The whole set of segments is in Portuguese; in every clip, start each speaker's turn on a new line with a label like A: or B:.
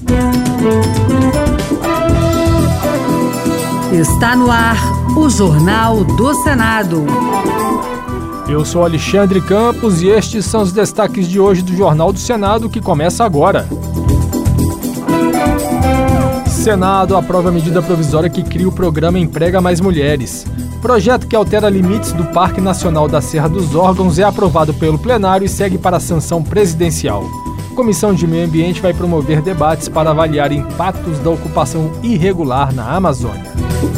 A: Está no ar o Jornal do Senado.
B: Eu sou Alexandre Campos e estes são os destaques de hoje do Jornal do Senado, que começa agora. Senado aprova a medida provisória que cria o programa Emprega Mais Mulheres. Projeto que altera limites do Parque Nacional da Serra dos Órgãos é aprovado pelo plenário e segue para a sanção presidencial. Comissão de Meio Ambiente vai promover debates para avaliar impactos da ocupação irregular na Amazônia.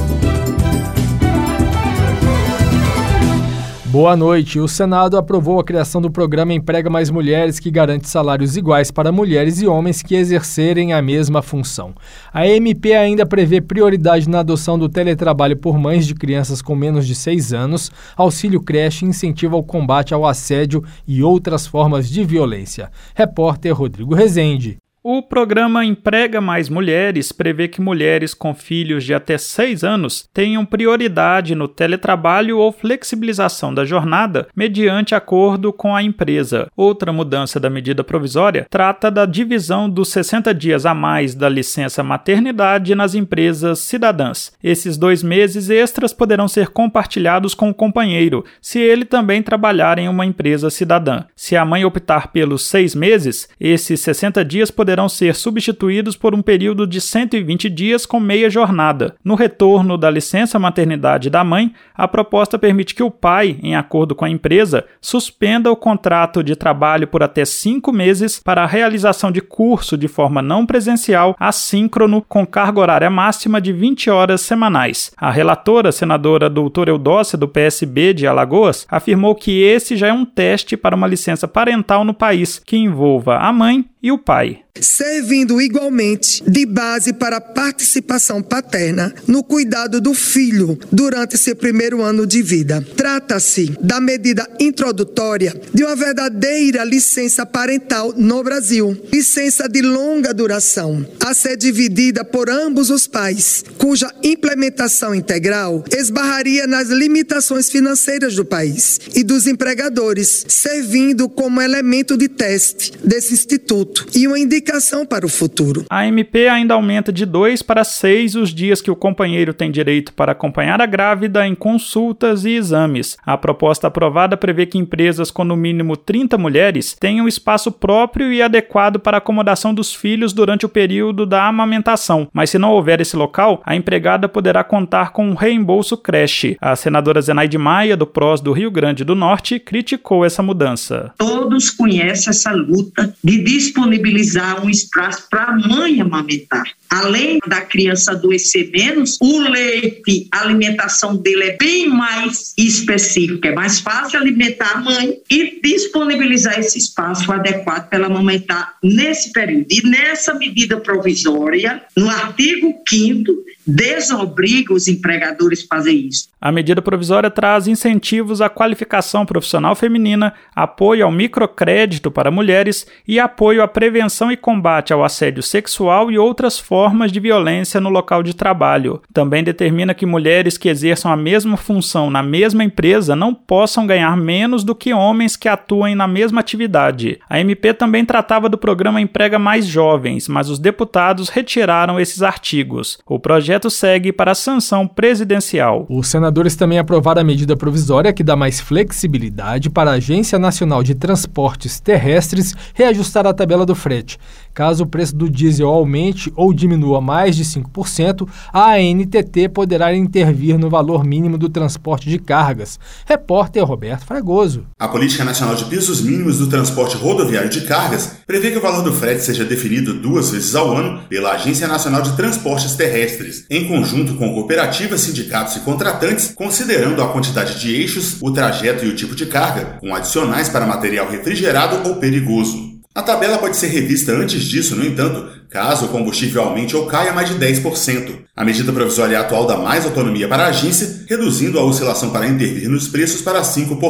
B: Boa noite. O Senado aprovou a criação do programa Emprega Mais Mulheres, que garante salários iguais para mulheres e homens que exercerem a mesma função. A MP ainda prevê prioridade na adoção do teletrabalho por mães de crianças com menos de 6 anos, auxílio creche e incentivo ao combate ao assédio e outras formas de violência. Repórter Rodrigo Rezende.
C: O programa Emprega Mais Mulheres prevê que mulheres com filhos de até 6 anos tenham prioridade no teletrabalho ou flexibilização da jornada mediante acordo com a empresa. Outra mudança da medida provisória trata da divisão dos 60 dias a mais da licença maternidade nas empresas cidadãs. Esses 2 meses extras poderão ser compartilhados com o companheiro, se ele também trabalhar em uma empresa cidadã. Se a mãe optar pelos 6 meses, esses 60 dias poderão ser substituídos por um período de 120 dias com meia jornada. No retorno da licença maternidade da mãe, a proposta permite que o pai, em acordo com a empresa, suspenda o contrato de trabalho por até 5 meses para a realização de curso de forma não presencial, assíncrono, com carga horária máxima de 20 horas semanais. A relatora, senadora doutora Eudócia, do PSB de Alagoas, afirmou que esse já é um teste para uma licença parental no país, que envolva a mãe e o pai.
D: Servindo igualmente de base para a participação paterna no cuidado do filho durante seu primeiro ano de vida. Trata-se da medida introdutória de uma verdadeira licença parental no Brasil. Licença de longa duração, a ser dividida por ambos os pais, cuja implementação integral esbarraria nas limitações financeiras do país e dos empregadores, servindo como elemento de teste desse instituto e uma indicação para o futuro.
C: A MP ainda aumenta de 2 para 6 os dias que o companheiro tem direito para acompanhar a grávida em consultas e exames. A proposta aprovada prevê que empresas com no mínimo 30 mulheres tenham espaço próprio e adequado para a acomodação dos filhos durante o período da amamentação, mas se não houver esse local, a empregada poderá contar com um reembolso creche. A senadora Zenaide Maia, do PROS do Rio Grande do Norte, criticou essa mudança.
E: Todos conhecem essa luta de disponibilizar um espaço para a mãe amamentar. Além da criança adoecer menos, o leite, a alimentação dele é bem mais específica. É mais fácil alimentar a mãe e disponibilizar esse espaço adequado para ela amamentar nesse período. E nessa medida provisória, no artigo 5º, desobriga os empregadores a fazer isso.
C: A medida provisória traz incentivos à qualificação profissional feminina, apoio ao microcrédito para mulheres e apoio à prevenção e combate ao assédio sexual e outras formas de violência no local de trabalho. Também determina que mulheres que exerçam a mesma função na mesma empresa não possam ganhar menos do que homens que atuem na mesma atividade. A MP também tratava do programa Emprega Mais Jovens, mas os deputados retiraram esses artigos. O projeto segue para a sanção presidencial.
B: Os senadores também aprovaram a medida provisória que dá mais flexibilidade para a Agência Nacional de Transportes Terrestres reajustar a tabela do frete. Caso o preço do diesel aumente ou diminua mais de 5%, a ANTT poderá intervir no valor mínimo do transporte de cargas. Repórter Roberto Fragoso.
F: A Política Nacional de Pisos Mínimos do Transporte Rodoviário de Cargas prevê que o valor do frete seja definido 2 vezes ao ano pela Agência Nacional de Transportes Terrestres, em conjunto com cooperativas, sindicatos e contratantes, considerando a quantidade de eixos, o trajeto e o tipo de carga, com adicionais para material refrigerado ou perigoso. A tabela pode ser revista antes disso, no entanto, caso o combustível aumente ou caia mais de 10%. A medida provisória atual dá mais autonomia para a agência, reduzindo a oscilação para intervir nos preços para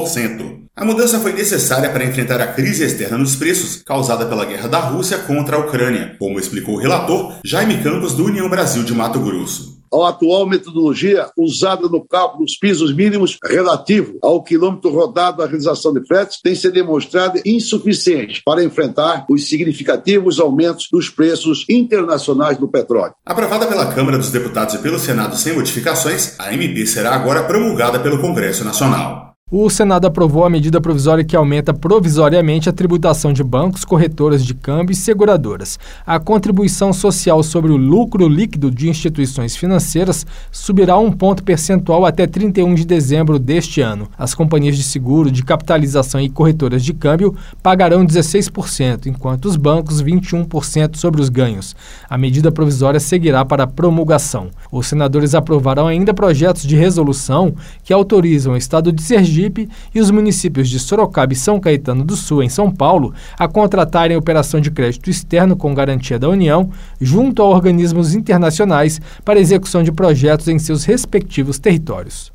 F: 5%. A mudança foi necessária para enfrentar a crise externa nos preços causada pela guerra da Rússia contra a Ucrânia, como explicou o relator Jaime Campos, do União Brasil de Mato Grosso.
G: A atual metodologia usada no cálculo dos pisos mínimos relativo ao quilômetro rodado da realização de fretes tem se demonstrado insuficiente para enfrentar os significativos aumentos dos preços internacionais do petróleo.
F: Aprovada pela Câmara dos Deputados e pelo Senado sem modificações, a MP será agora promulgada pelo Congresso Nacional.
B: O Senado aprovou a medida provisória que aumenta provisoriamente a tributação de bancos, corretoras de câmbio e seguradoras. A contribuição social sobre o lucro líquido de instituições financeiras subirá 1 ponto percentual até 31 de dezembro deste ano. As companhias de seguro, de capitalização e corretoras de câmbio pagarão 16%, enquanto os bancos 21% sobre os ganhos. A medida provisória seguirá para a promulgação. Os senadores aprovaram ainda projetos de resolução que autorizam o Estado de Sergipe e os municípios de Sorocaba e São Caetano do Sul, em São Paulo, a contratarem operação de crédito externo com garantia da União, junto a organismos internacionais, para execução de projetos em seus respectivos territórios.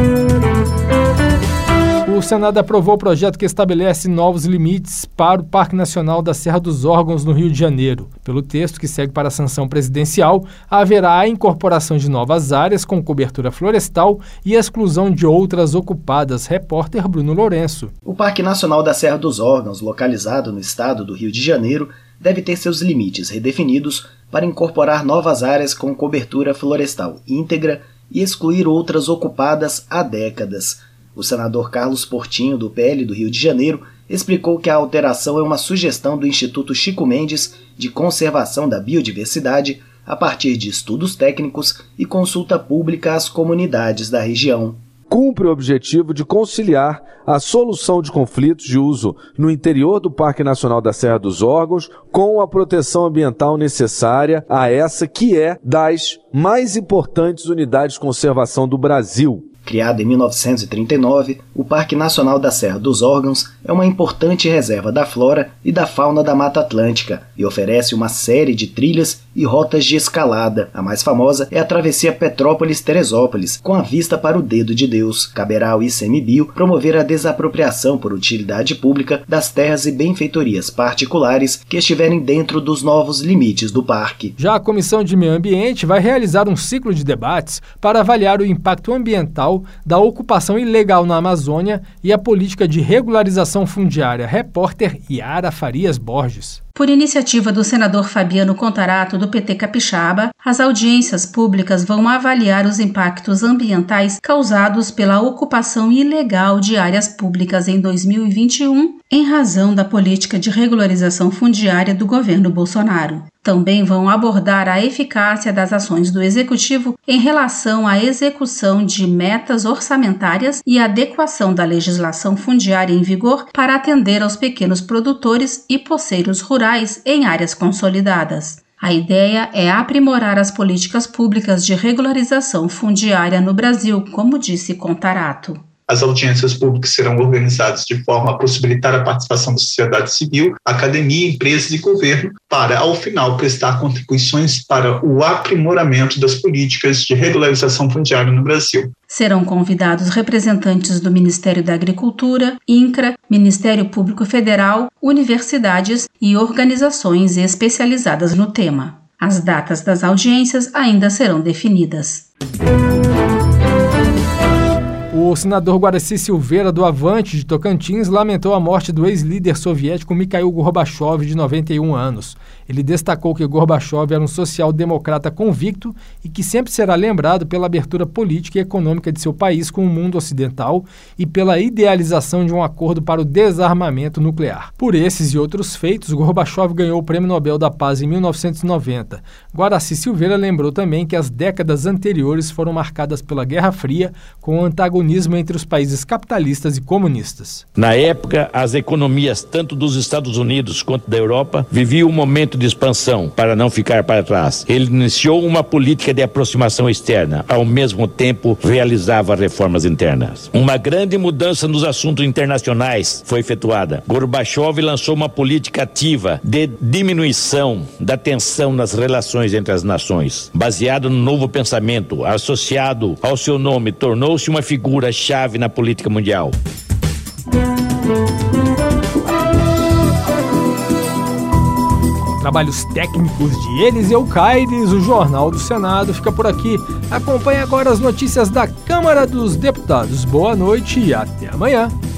B: O Senado aprovou o projeto que estabelece novos limites para o Parque Nacional da Serra dos Órgãos, no Rio de Janeiro. Pelo texto que segue para a sanção presidencial, haverá a incorporação de novas áreas com cobertura florestal e a exclusão de outras ocupadas. Repórter Bruno Lourenço.
H: O Parque Nacional da Serra dos Órgãos, localizado no estado do Rio de Janeiro, deve ter seus limites redefinidos para incorporar novas áreas com cobertura florestal íntegra e excluir outras ocupadas há décadas. O senador Carlos Portinho, do PL do Rio de Janeiro, explicou que a alteração é uma sugestão do Instituto Chico Mendes de Conservação da Biodiversidade a partir de estudos técnicos e consulta pública às comunidades da região.
I: Cumpre o objetivo de conciliar a solução de conflitos de uso no interior do Parque Nacional da Serra dos Órgãos com a proteção ambiental necessária a essa que é das mais importantes unidades de conservação do Brasil.
H: Criado em 1939, o Parque Nacional da Serra dos Órgãos é uma importante reserva da flora e da fauna da Mata Atlântica e oferece uma série de trilhas e rotas de escalada. A mais famosa é a travessia Petrópolis-Teresópolis, com a vista para o Dedo de Deus. Caberá ao ICMBio promover a desapropriação por utilidade pública das terras e benfeitorias particulares que estiverem dentro dos novos limites do parque.
B: Já a Comissão de Meio Ambiente vai realizar um ciclo de debates para avaliar o impacto ambiental da ocupação ilegal na Amazônia e a política de regularização fundiária. Repórter Yara Farias Borges.
J: Por iniciativa do senador Fabiano Contarato, do PT Capixaba, as audiências públicas vão avaliar os impactos ambientais causados pela ocupação ilegal de áreas públicas em 2021, em razão da política de regularização fundiária do governo Bolsonaro. Também vão abordar a eficácia das ações do Executivo em relação à execução de metas orçamentárias e adequação da legislação fundiária em vigor para atender aos pequenos produtores e poceiros rurais em áreas consolidadas. A ideia é aprimorar as políticas públicas de regularização fundiária no Brasil, como disse Contarato.
K: As audiências públicas serão organizadas de forma a possibilitar a participação da sociedade civil, academia, empresas e governo, para, ao final, prestar contribuições para o aprimoramento das políticas de regularização fundiária no Brasil.
J: Serão convidados representantes do Ministério da Agricultura, INCRA, Ministério Público Federal, universidades e organizações especializadas no tema. As datas das audiências ainda serão definidas.
B: O senador Guaraci Silveira, do Avante de Tocantins, lamentou a morte do ex-líder soviético Mikhail Gorbachev, de 91 anos. Ele destacou que Gorbachev era um social-democrata convicto e que sempre será lembrado pela abertura política e econômica de seu país com o mundo ocidental e pela idealização de um acordo para o desarmamento nuclear. Por esses e outros feitos, Gorbachev ganhou o Prêmio Nobel da Paz em 1990. Guaraci Silveira lembrou também que as décadas anteriores foram marcadas pela Guerra Fria, com o antagonismo entre os países capitalistas e comunistas.
L: Na época, as economias tanto dos Estados Unidos quanto da Europa viviam um momento de expansão para não ficar para trás. Ele iniciou uma política de aproximação externa, ao mesmo tempo realizava reformas internas. Uma grande mudança nos assuntos internacionais foi efetuada. Gorbachev lançou uma política ativa de diminuição da tensão nas relações entre as nações. Baseado no novo pensamento, associado ao seu nome, tornou-se uma figura-chave na política mundial.
B: Na trabalhos técnicos de Eliseu Caires, o Jornal do Senado fica por aqui. Acompanhe agora as notícias da Câmara dos Deputados. Boa noite e até amanhã.